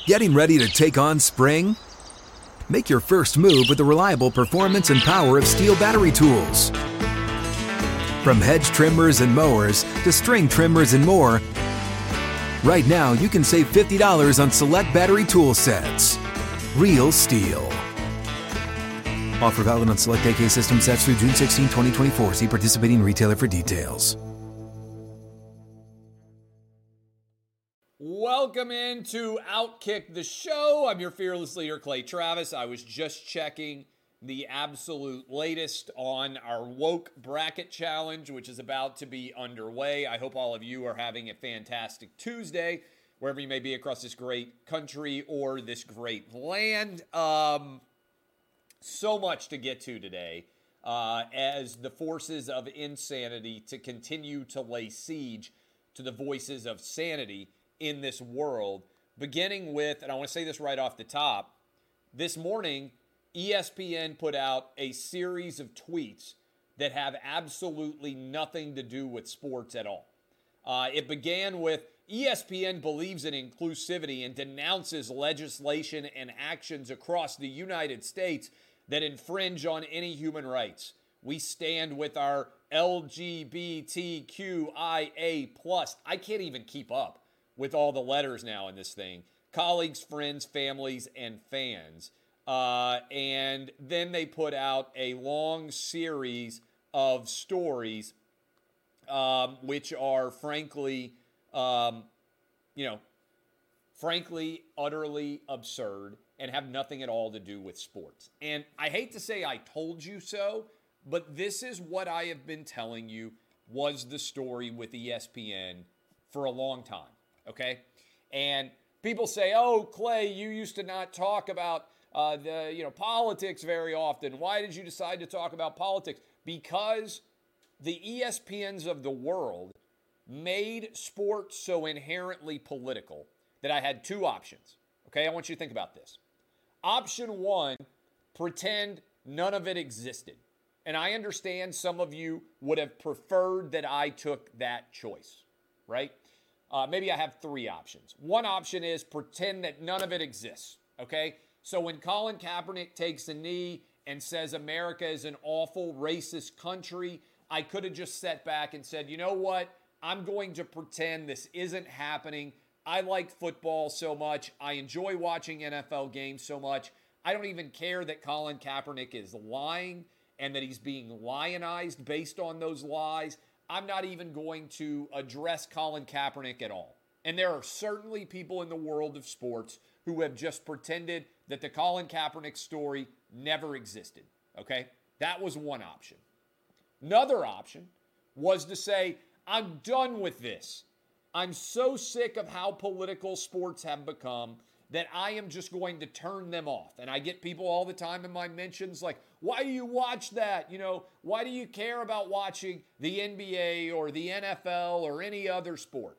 Getting ready to take on spring? Make your first move with the reliable performance and power of Steel battery tools. From hedge trimmers and mowers to string trimmers and more, right now you can save $50 on select battery tool sets. Real Steel. Offer valid on select AK system sets through June 16, 2024. See participating retailer for details. Welcome into Outkick the Show. I'm your fearless leader, Clay Travis. I was just checking the absolute latest on our Woke Bracket Challenge, which is about to be underway. I hope all of you are having a fantastic Tuesday, wherever you may be across this great country or this great land. So much to get to today as the forces of insanity to continue to lay siege to the voices of sanity in this world, beginning with, and I want to say this right off the top, this morning, ESPN put out a series of tweets that have absolutely nothing to do with sports at all. It began with, ESPN believes in inclusivity and denounces legislation and actions across the United States that infringe on any human rights. We stand with our LGBTQIA+. I can't even keep up with all the letters now in this thing. Colleagues, friends, families, and fans. And then they put out a long series of stories which are frankly, utterly absurd and have nothing at all to do with sports. And I hate to say I told you so, but this is what I have been telling you was the story with ESPN for a long time. Okay, and people say, "Oh, Clay, you used to not talk about politics very often. Why did you decide to talk about politics?" Because the ESPNs of the world made sports so inherently political that I had two options. Okay, I want you to think about this. Option one: pretend none of it existed, and I understand some of you would have preferred that I took that choice, right? Maybe I have three options. One option is pretend that none of it exists, okay? So when Colin Kaepernick takes a knee and says America is an awful racist country, I could have just sat back and said, you know what? I'm going to pretend this isn't happening. I like football so much. I enjoy watching NFL games so much. I don't even care that Colin Kaepernick is lying and that he's being lionized based on those lies. I'm not even going to address Colin Kaepernick at all. And there are certainly people in the world of sports who have just pretended that the Colin Kaepernick story never existed, okay? That was one option. Another option was to say, I'm done with this. I'm so sick of how political sports have become that I am just going to turn them off. And I get people all the time in my mentions like, why do you watch that? Why do you care about watching the NBA or the NFL or any other sport?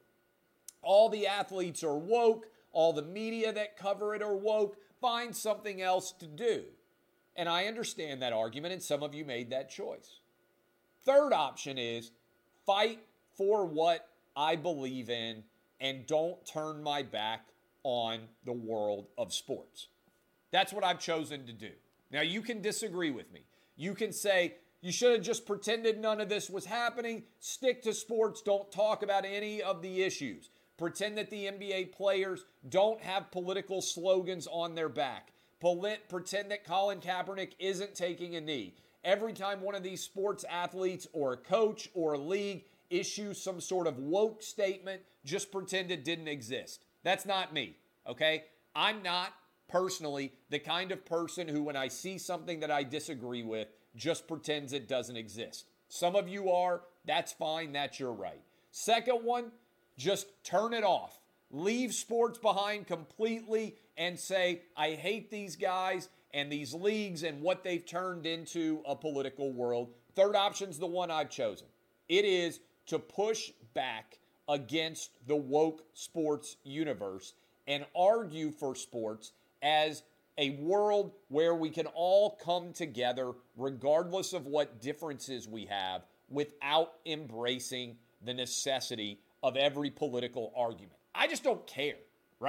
All the athletes are woke. All the media that cover it are woke. Find something else to do. And I understand that argument, and some of you made that choice. Third option is fight for what I believe in and don't turn my back on the world of sports. That's what I've chosen to do. Now, you can disagree with me. You can say, you should have just pretended none of this was happening. Stick to sports. Don't talk about any of the issues. Pretend that the NBA players don't have political slogans on their back. Pretend that Colin Kaepernick isn't taking a knee. Every time one of these sports athletes or a coach or a league issues some sort of woke statement, just pretend it didn't exist. That's not me, okay? I'm not personally the kind of person who, when I see something that I disagree with, just pretends it doesn't exist. Some of you are. That's fine. That's your right. Second one, just turn it off. Leave sports behind completely and say, I hate these guys and these leagues and what they've turned into a political world. Third option's the one I've chosen. It is to push back against the woke sports universe and argue for sports as a world where we can all come together regardless of what differences we have without embracing the necessity of every political argument. I just don't care, right?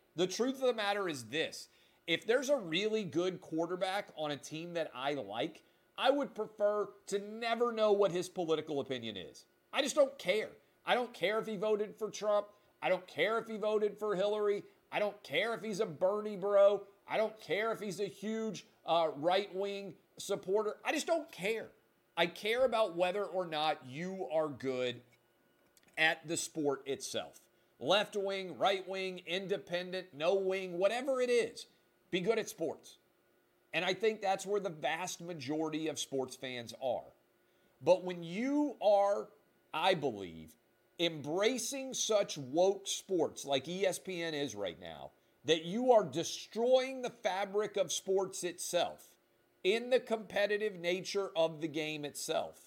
The truth of the matter is this. If there's a really good quarterback on a team that I like, I would prefer to never know what his political opinion is. I just don't care. I don't care if he voted for Trump. I don't care if he voted for Hillary. I don't care if he's a Bernie bro. I don't care if he's a huge right-wing supporter. I just don't care. I care about whether or not you are good at the sport itself. Left wing, right wing, independent, no wing, whatever it is, be good at sports. And I think that's where the vast majority of sports fans are. But when you are, I believe, embracing such woke sports like ESPN is right now, that you are destroying the fabric of sports itself in the competitive nature of the game itself.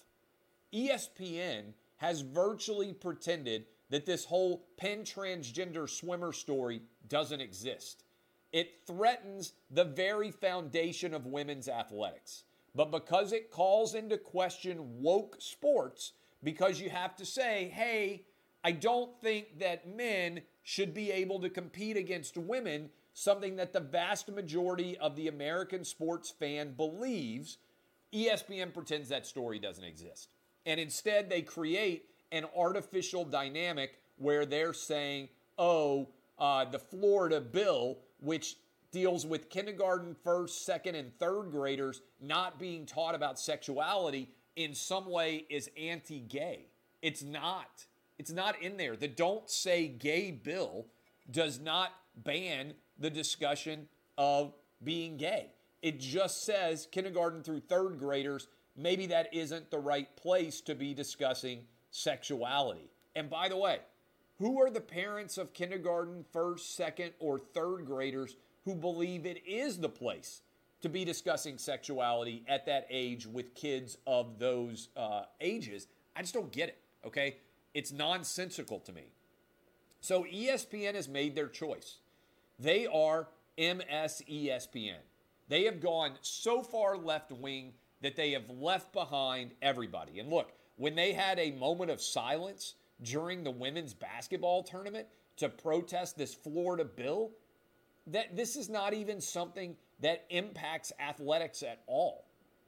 ESPN has virtually pretended that this whole Penn transgender swimmer story doesn't exist. It threatens the very foundation of women's athletics. But because it calls into question woke sports, because you have to say, hey, I don't think that men should be able to compete against women, something that the vast majority of the American sports fan believes, ESPN pretends that story doesn't exist. And instead, they create an artificial dynamic where they're saying, the Florida bill, which deals with kindergarten, first, second, and third graders not being taught about sexuality, in some way is anti-gay. It's not. It's not in there. The Don't Say Gay bill does not ban the discussion of being gay. It just says kindergarten through third graders, maybe that isn't the right place to be discussing sexuality. And by the way, who are the parents of kindergarten, first, second, or third graders who believe it is the place to be discussing sexuality at that age with kids of those ages? I just don't get it, okay? It's nonsensical to me. So ESPN has made their choice. They are MSESPN. They have gone so far left-wing that they have left behind everybody. And look, when they had a moment of silence during the women's basketball tournament to protest this Florida bill, that this is not even something that impacts athletics at all.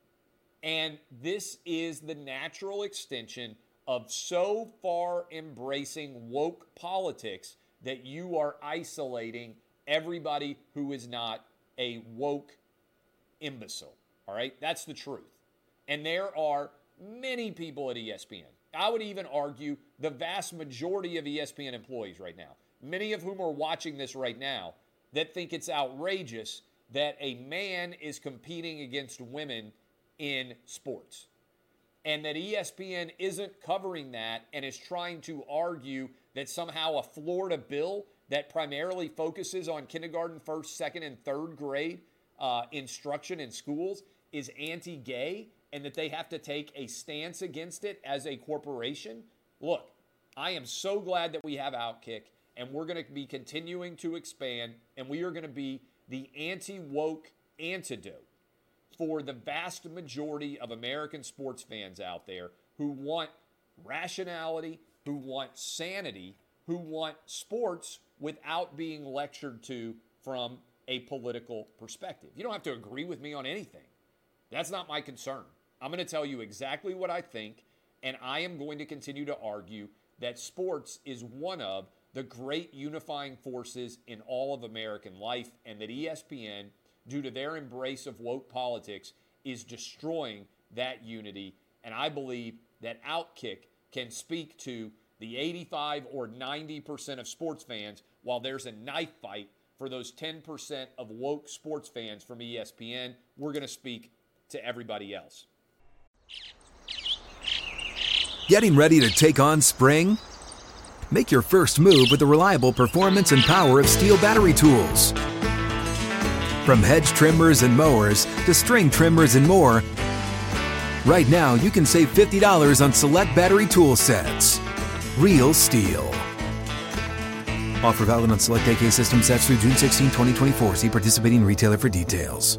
And this is the natural extension of so far embracing woke politics that you are isolating everybody who is not a woke imbecile. All right? That's the truth. And there are many people at ESPN. I would even argue the vast majority of ESPN employees right now, many of whom are watching this right now, that think it's outrageous that a man is competing against women in sports. And that ESPN isn't covering that and is trying to argue that somehow a Florida bill that primarily focuses on kindergarten, first, second, and third grade instruction in schools is anti-gay and that they have to take a stance against it as a corporation. Look, I am so glad that we have Outkick, and we're going to be continuing to expand, and we are going to be the anti-woke antidote for the vast majority of American sports fans out there who want rationality, who want sanity, who want sports without being lectured to from a political perspective. You don't have to agree with me on anything. That's not my concern. I'm going to tell you exactly what I think, and I am going to continue to argue that sports is one of the great unifying forces in all of American life, and that ESPN, due to their embrace of woke politics, is destroying that unity. And I believe that Outkick can speak to the 85 or 90% of sports fans while there's a knife fight for those 10% of woke sports fans from ESPN. We're going to speak to everybody else. Getting ready to take on spring? Make your first move with the reliable performance and power of Steel battery tools. From hedge trimmers and mowers to string trimmers and more, right now you can save $50 on select battery tool sets. Real Steel. Offer valid on select AK system sets through June 16, 2024. See participating retailer for details.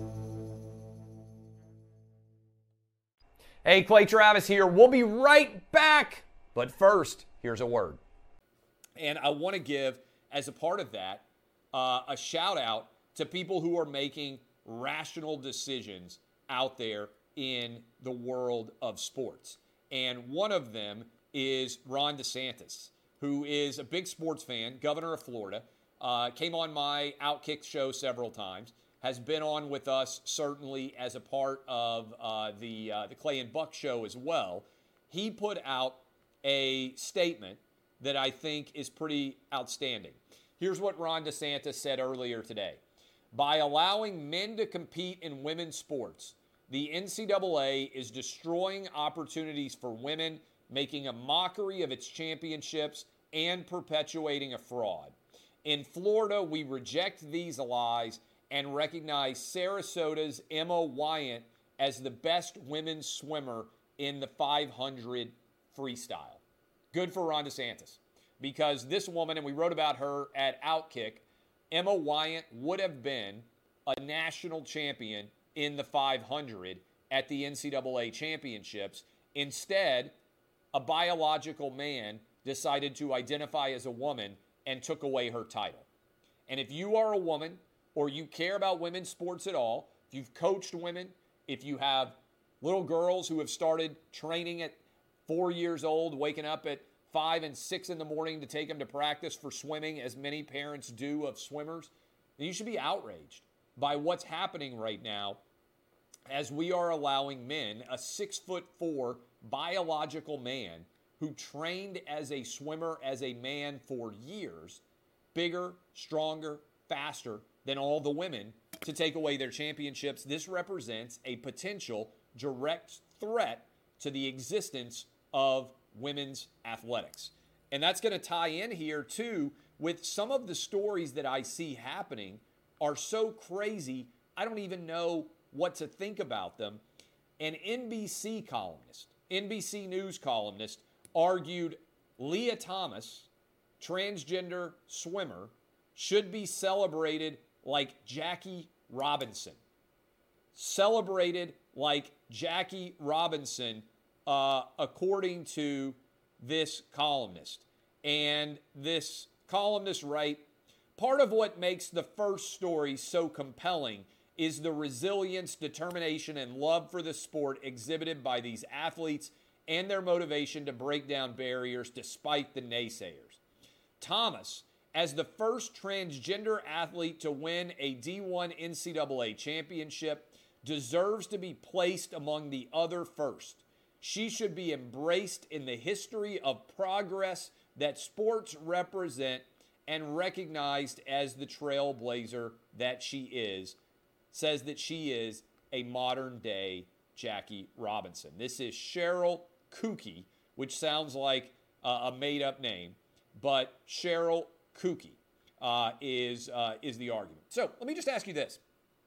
Hey, Clay Travis here. We'll be right back. But first, here's a word. And I want to give, as a part of that, a shout out to people who are making rational decisions out there in the world of sports. And one of them is Ron DeSantis, who is a big sports fan, governor of Florida, came on my Outkick show several times, has been on with us certainly as a part of the Clay and Buck show as well. He put out a statement that I think is pretty outstanding. Here's what Ron DeSantis said earlier today. By allowing men to compete in women's sports, the NCAA is destroying opportunities for women, making a mockery of its championships, and perpetuating a fraud. In Florida, we reject these lies and recognize Sarasota's Emma Wyant as the best women's swimmer in the 500 freestyle. Good for Ron DeSantis, because this woman, and we wrote about her at Outkick, Emma Wyant would have been a national champion in the 500 at the NCAA championships. Instead, a biological man decided to identify as a woman and took away her title. And if you are a woman or you care about women's sports at all, if you've coached women, if you have little girls who have started training at 4 years old, waking up at 5 and 6 in the morning to take them to practice for swimming, as many parents do of swimmers, then you should be outraged by what's happening right now as we are allowing men, a 6'4" biological man who trained as a swimmer, as a man for years, bigger, stronger, faster than all the women, to take away their championships. This represents a potential direct threat to the existence of women's athletics. And that's going to tie in here, too, with some of the stories that I see happening are so crazy, I don't even know what to think about them. An NBC columnist, NBC News columnist, argued Leah Thomas, transgender swimmer, should be celebrated like Jackie Robinson. Celebrated like Jackie Robinson, according to this columnist. And this columnist writes, part of what makes the first story so compelling is the resilience, determination, and love for the sport exhibited by these athletes and their motivation to break down barriers despite the naysayers. Thomas, as the first transgender athlete to win a D1 NCAA championship, deserves to be placed among the other first. She should be embraced in the history of progress that sports represent and recognized as the trailblazer that she is. Says that she is a modern-day Jackie Robinson. This is Cheryl Kooky, which sounds like a made-up name, but Cheryl Kooky is the argument. So let me just ask you this.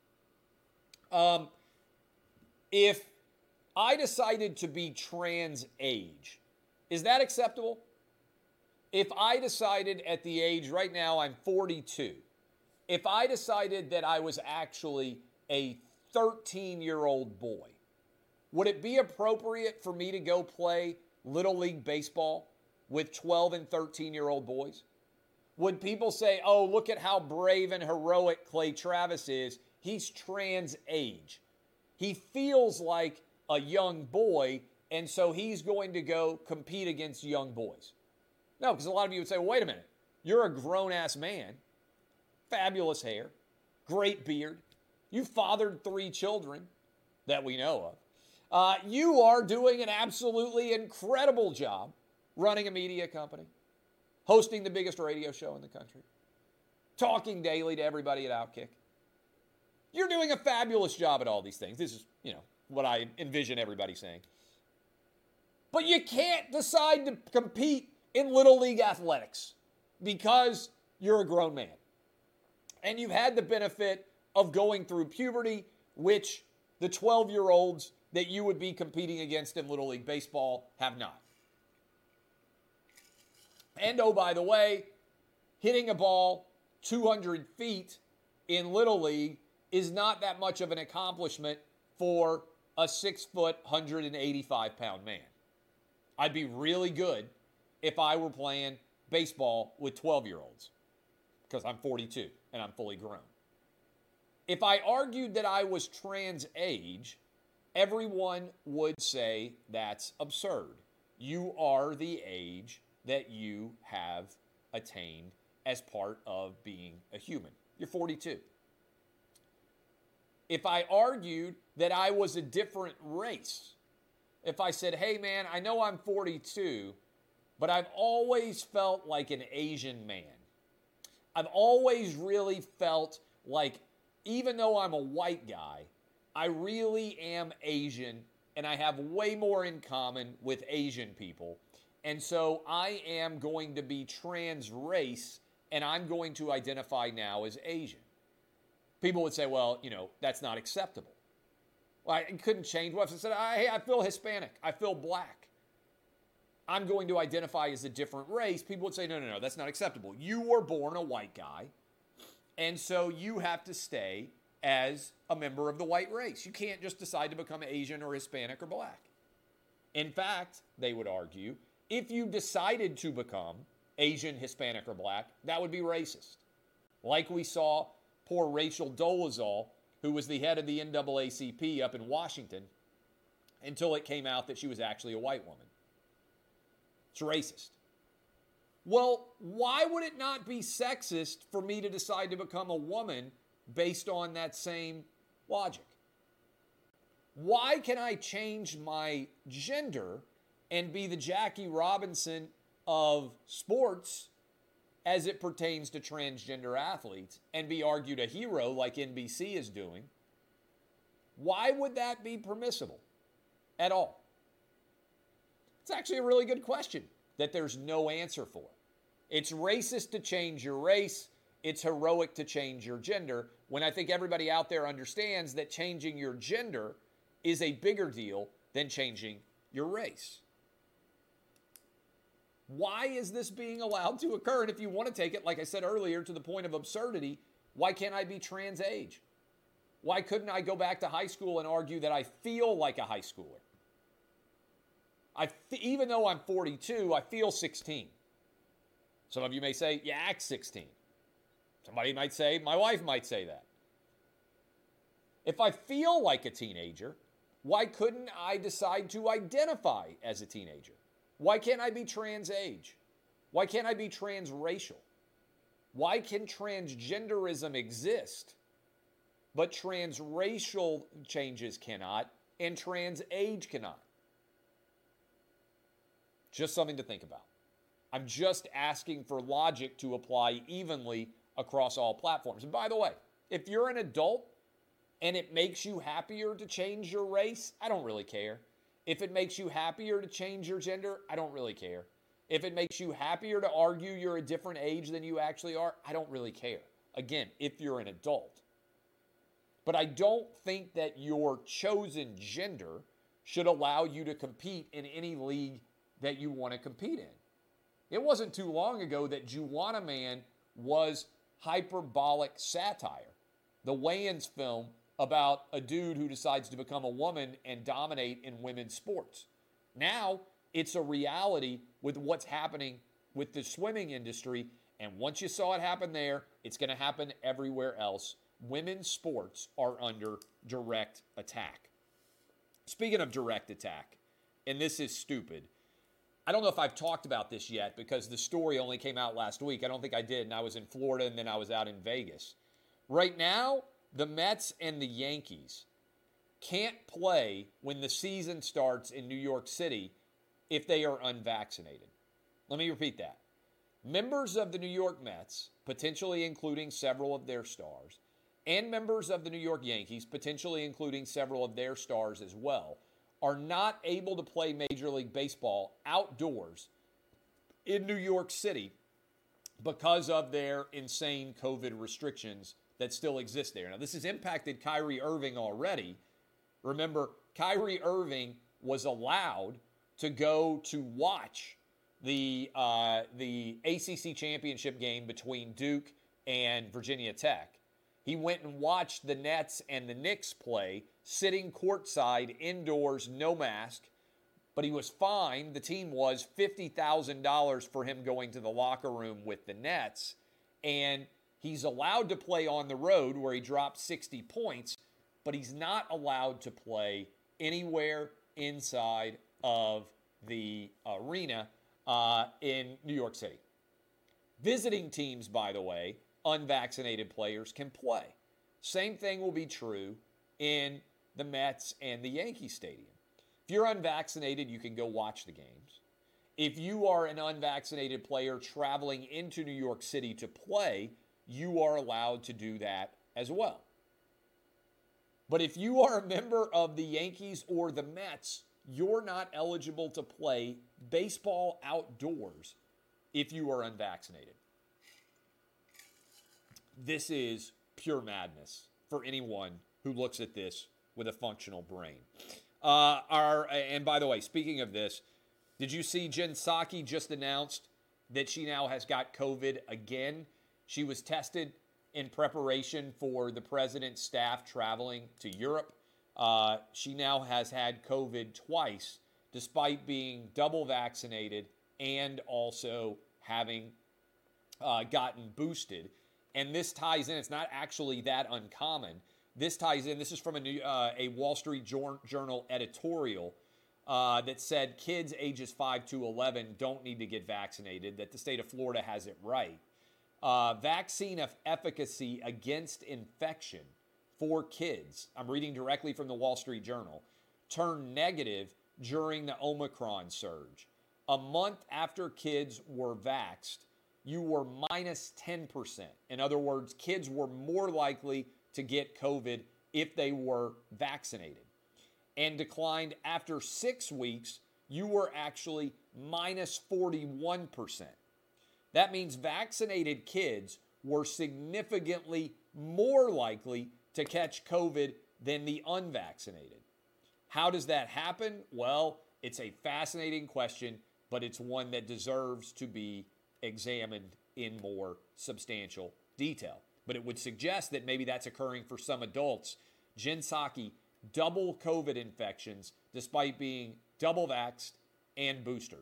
If I decided to be trans age, is that acceptable? If I decided at the age, right now I'm 42, if I decided that I was actually a 13-year-old boy, would it be appropriate for me to go play Little League baseball with 12 and 13-year-old boys? Would people say, oh, look at how brave and heroic Clay Travis is. He's trans age. He feels like a young boy, and so he's going to go compete against young boys. No, because a lot of you would say, well, wait a minute. You're a grown-ass man. Fabulous hair, great beard. You fathered 3 children that we know of. You are doing an absolutely incredible job running a media company, hosting the biggest radio show in the country, talking daily to everybody at Outkick. You're doing a fabulous job at all these things. This is, what I envision everybody saying. But you can't decide to compete in Little League athletics because you're a grown man. And you've had the benefit of going through puberty, which the 12-year-olds that you would be competing against in Little League baseball have not. And oh, by the way, hitting a ball 200 feet in Little League is not that much of an accomplishment for a 6-foot, 185-pound man. I'd be really good if I were playing baseball with 12-year-olds. because I'm 42 and I'm fully grown. If I argued that I was trans age, everyone would say that's absurd. You are the age that you have attained as part of being a human. You're 42. If I argued that I was a different race, if I said, hey man, I know I'm 42, but I've always felt like an Asian man. I've always really felt like, even though I'm a white guy, I really am Asian and I have way more in common with Asian people. And so I am going to be trans race and I'm going to identify now as Asian. People would say, well, that's not acceptable. Well, I couldn't change. What if I said, hey, I feel Hispanic. I feel black. I'm going to identify as a different race. People would say, no, that's not acceptable. You were born a white guy, and so you have to stay as a member of the white race. You can't just decide to become Asian or Hispanic or black. In fact, they would argue, if you decided to become Asian, Hispanic, or black, that would be racist. Like we saw poor Rachel Dolezal, who was the head of the NAACP up in Washington, until it came out that she was actually a white woman. It's racist. Well, why would it not be sexist for me to decide to become a woman based on that same logic? Why can I change my gender and be the Jackie Robinson of sports as it pertains to transgender athletes and be argued a hero like NBC is doing? Why would that be permissible at all? It's actually a really good question that there's no answer for. It's racist to change your race. It's heroic to change your gender, when I think everybody out there understands that changing your gender is a bigger deal than changing your race. Why is this being allowed to occur? And if you want to take it, like I said earlier, to the point of absurdity, why can't I be trans age? Why couldn't I go back to high school and argue that I feel like a high schooler? Even though I'm 42, I feel 16. Some of you may say, you act 16. Somebody might say, my wife might say that. If I feel like a teenager, why couldn't I decide to identify as a teenager? Why can't I be trans age? Why can't I be transracial? Why can transgenderism exist, but transracial changes cannot, and trans age cannot? Just something to think about. I'm just asking for logic to apply evenly across all platforms. And by the way, if you're an adult and it makes you happier to change your race, I don't really care. If it makes you happier to change your gender, I don't really care. If it makes you happier to argue you're a different age than you actually are, I don't really care. Again, if you're an adult. But I don't think that your chosen gender should allow you to compete in any league that you want to compete in. It wasn't too long ago that Juwanna Mann was hyperbolic satire. The Wayans film about a dude who decides to become a woman and dominate in women's sports. Now, it's a reality with what's happening with the swimming industry, and once you saw it happen there, it's going to happen everywhere else. Women's sports are under direct attack. Speaking of direct attack, and this is stupid, I don't know if I've talked about this yet because the story only came out last week. I don't think I did, and I was in Florida and then I was out in Vegas. Right now, the Mets and the Yankees can't play when the season starts in New York City if they are unvaccinated. Let me repeat that. Members of the New York Mets, potentially including several of their stars, and members of the New York Yankees, potentially including several of their stars as well, are not able to play Major League Baseball outdoors in New York City because of their insane COVID restrictions that still exist there. Now, this has impacted Kyrie Irving already. Remember, Kyrie Irving was allowed to go to watch the ACC championship game between Duke and Virginia Tech. He went and watched the Nets and the Knicks play, sitting courtside, indoors, no mask. But he was fined, the team was, $50,000 for him going to the locker room with the Nets. And He's allowed to play on the road where he dropped 60 points, but he's not allowed to play anywhere inside of the arena in New York City. Visiting teams, by the way, unvaccinated players can play. Same thing will be true in the Mets and the Yankee Stadium. If you're unvaccinated, you can go watch the games. If you are an unvaccinated player traveling into New York City to play, you are allowed to do that as well. But if you are a member of the Yankees or the Mets, you're not eligible to play baseball outdoors if you are unvaccinated. This is pure madness for anyone who looks at this with a functional brain. And by the way, speaking of this, did you see Jen Psaki just announced that she now has got COVID again? She was tested in preparation for the president's staff traveling to Europe. She now has had COVID twice, despite being double vaccinated and also having gotten boosted. And this ties in. It's not actually that uncommon. This ties in. This is from a Wall Street Journal editorial that said kids ages 5 to 11 don't need to get vaccinated, that the state of Florida has it right. Vaccine efficacy against infection for kids, I'm reading directly from the Wall Street Journal, turned negative during the Omicron surge. A month after kids were vaxxed, you were minus 10%. In other words, kids were more likely to get COVID if they were vaccinated. And declined after 6 weeks, you were actually minus 41%. That means vaccinated kids were significantly more likely to catch COVID than the unvaccinated. How does that happen? Well, it's a fascinating question, but it's one that deserves to be examined in more substantial detail. But it would suggest that maybe that's occurring for some adults. Jen Psaki, double COVID infections despite being double vaxxed and boosted.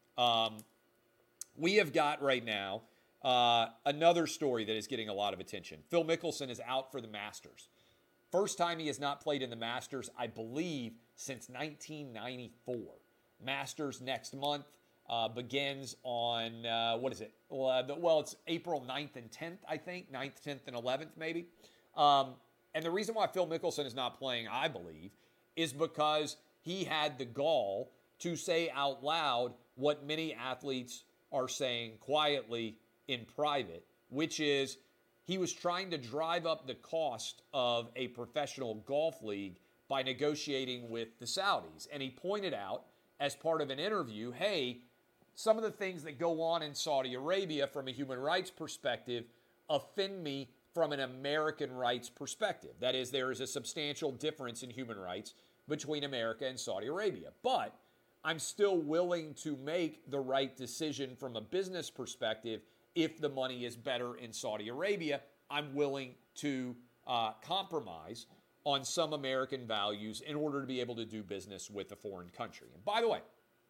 We have got right now another story that is getting a lot of attention. Phil Mickelson is out for the Masters. First time he has not played in the Masters, I believe, since 1994. Masters next month begins on, what is it? Well, it's April 9th and 10th, I think. 9th, 10th, and 11th, maybe. And the reason why Phil Mickelson is not playing, I believe, is because he had the gall to say out loud what many athletes are saying quietly in private, which is he was trying to drive up the cost of a professional golf league by negotiating with the Saudis. And he pointed out, as part of an interview, hey, some of the things that go on in Saudi Arabia from a human rights perspective offend me from an American rights perspective. That is, there is a substantial difference in human rights between America and Saudi Arabia. But I'm still willing to make the right decision from a business perspective. If the money is better in Saudi Arabia, I'm willing to compromise on some American values in order to be able to do business with a foreign country. And by the way,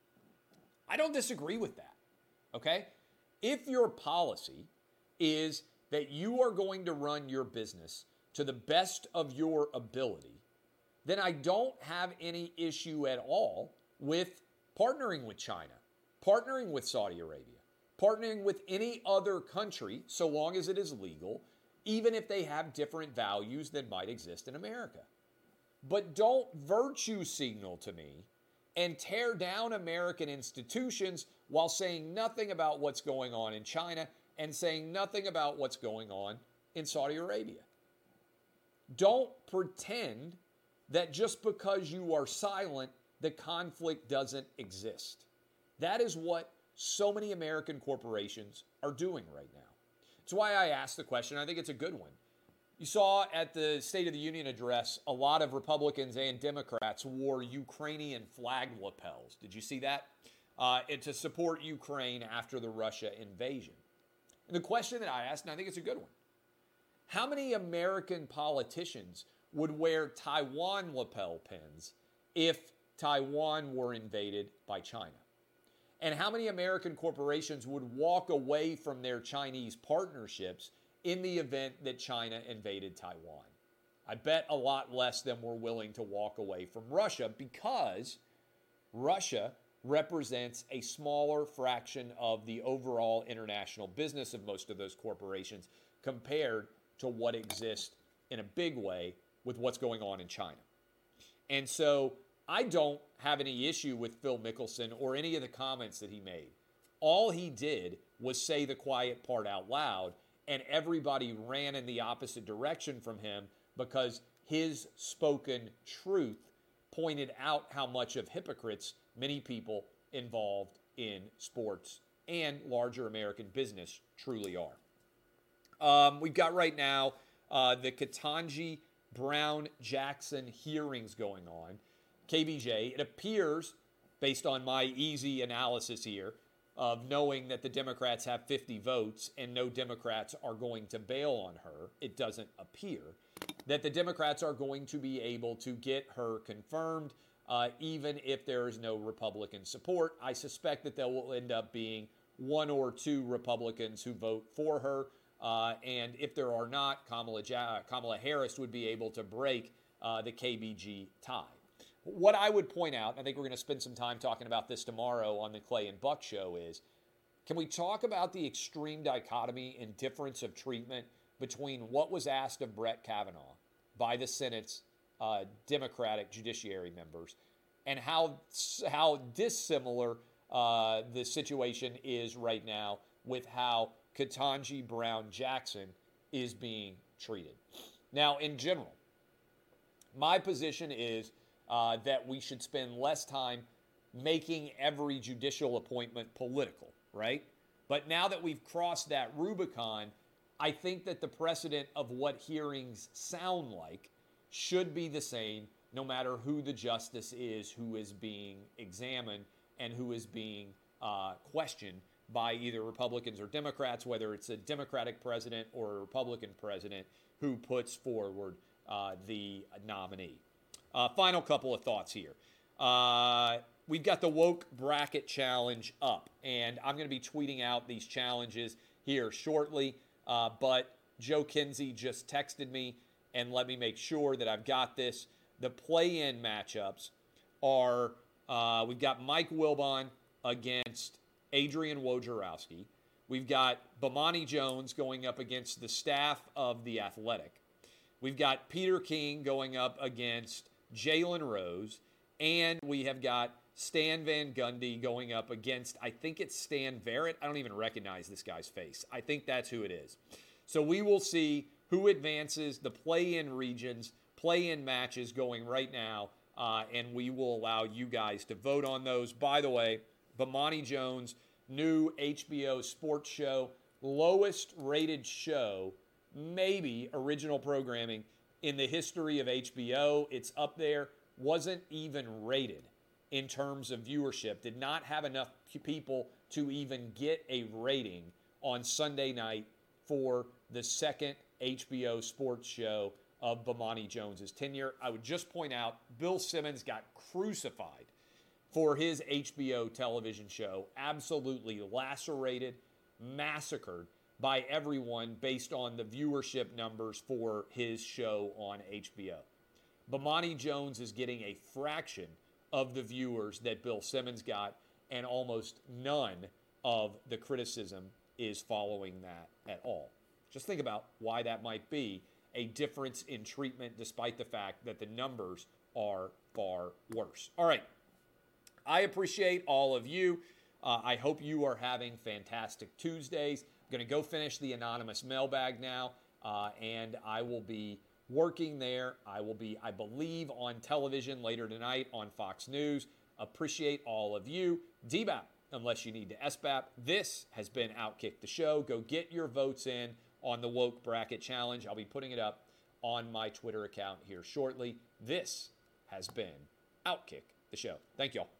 I don't disagree with that, okay? If your policy is that you are going to run your business to the best of your ability, then I don't have any issue at all with partnering with China, partnering with Saudi Arabia, partnering with any other country, so long as it is legal, even if they have different values than might exist in America. But don't virtue signal to me and tear down American institutions while saying nothing about what's going on in China and saying nothing about what's going on in Saudi Arabia. Don't pretend that just because you are silent, the conflict doesn't exist. That is what so many American corporations are doing right now. It's why I asked the question. I think it's a good one. You saw at the State of the Union address, a lot of Republicans and Democrats wore Ukrainian flag lapels. Did you see that? And to support Ukraine after the Russia invasion. And the question that I asked, and I think it's a good one, how many American politicians would wear Taiwan lapel pins if Taiwan were invaded by China? And how many American corporations would walk away from their Chinese partnerships in the event that China invaded Taiwan. I bet a lot less than we're willing to walk away from Russia because Russia represents a smaller fraction of the overall international business of most of those corporations compared to what exists in a big way with what's going on in China. And so I don't have any issue with Phil Mickelson or any of the comments that he made. All he did was say the quiet part out loud, and everybody ran in the opposite direction from him because his spoken truth pointed out how much of hypocrites many people involved in sports and larger American business truly are. We've got right now the Ketanji Brown Jackson hearings going on. KBJ, it appears, based on my easy analysis here, of knowing that the Democrats have 50 votes and no Democrats are going to bail on her, it doesn't appear that the Democrats are going to be able to get her confirmed, even if there is no Republican support. I suspect that there will end up being one or two Republicans who vote for her, and if there are not, Kamala Harris would be able to break the KBG tie. What I would point out, and I think we're going to spend some time talking about this tomorrow on the Clay and Buck show, is can we talk about the extreme dichotomy and difference of treatment between what was asked of Brett Kavanaugh by the Senate's Democratic judiciary members and how dissimilar the situation is right now with how Ketanji Brown Jackson is being treated. Now, in general, my position is that we should spend less time making every judicial appointment political, right? But now that we've crossed that Rubicon, I think that the precedent of what hearings sound like should be the same no matter who the justice is who is being examined and who is being questioned by either Republicans or Democrats, whether it's a Democratic president or a Republican president who puts forward the nominee. Final couple of thoughts here. We've got the Woke Bracket Challenge up, and I'm going to be tweeting out these challenges here shortly, but Joe Kinsey just texted me and let me make sure that I've got this. The play-in matchups are, we've got Mike Wilbon against Adrian Wojnarowski. We've got Bomani Jones going up against the staff of The Athletic. We've got Peter King going up against Jalen Rose, and we have got Stan Van Gundy going up against, I think it's Stan Verrett. I don't even recognize this guy's face. I think that's who it is. So we will see who advances the play-in regions, play-in matches going right now, and we will allow you guys to vote on those. By the way, Bomani Jones, new HBO sports show, lowest rated show, maybe original programming in the history of HBO. It's up there, wasn't even rated in terms of viewership, did not have enough people to even get a rating on Sunday night for the second HBO sports show of Bomani Jones's tenure. I would just point out Bill Simmons got crucified for his HBO television show, absolutely lacerated, massacred by everyone based on the viewership numbers for his show on HBO. Bomani Jones is getting a fraction of the viewers that Bill Simmons got, and almost none of the criticism is following that at all. Just think about why that might be a difference in treatment despite the fact that the numbers are far worse. All right. I appreciate all of you. I hope you are having fantastic Tuesdays. I'm going to go finish the anonymous mailbag now, and I will be working there. I will be, I believe, on television later tonight on Fox News. Appreciate all of you. DBAP, unless you need to SBAP. This has been Outkick the Show. Go get your votes in on the Woke Bracket Challenge. I'll be putting it up on my Twitter account here shortly. This has been Outkick the Show. Thank you all.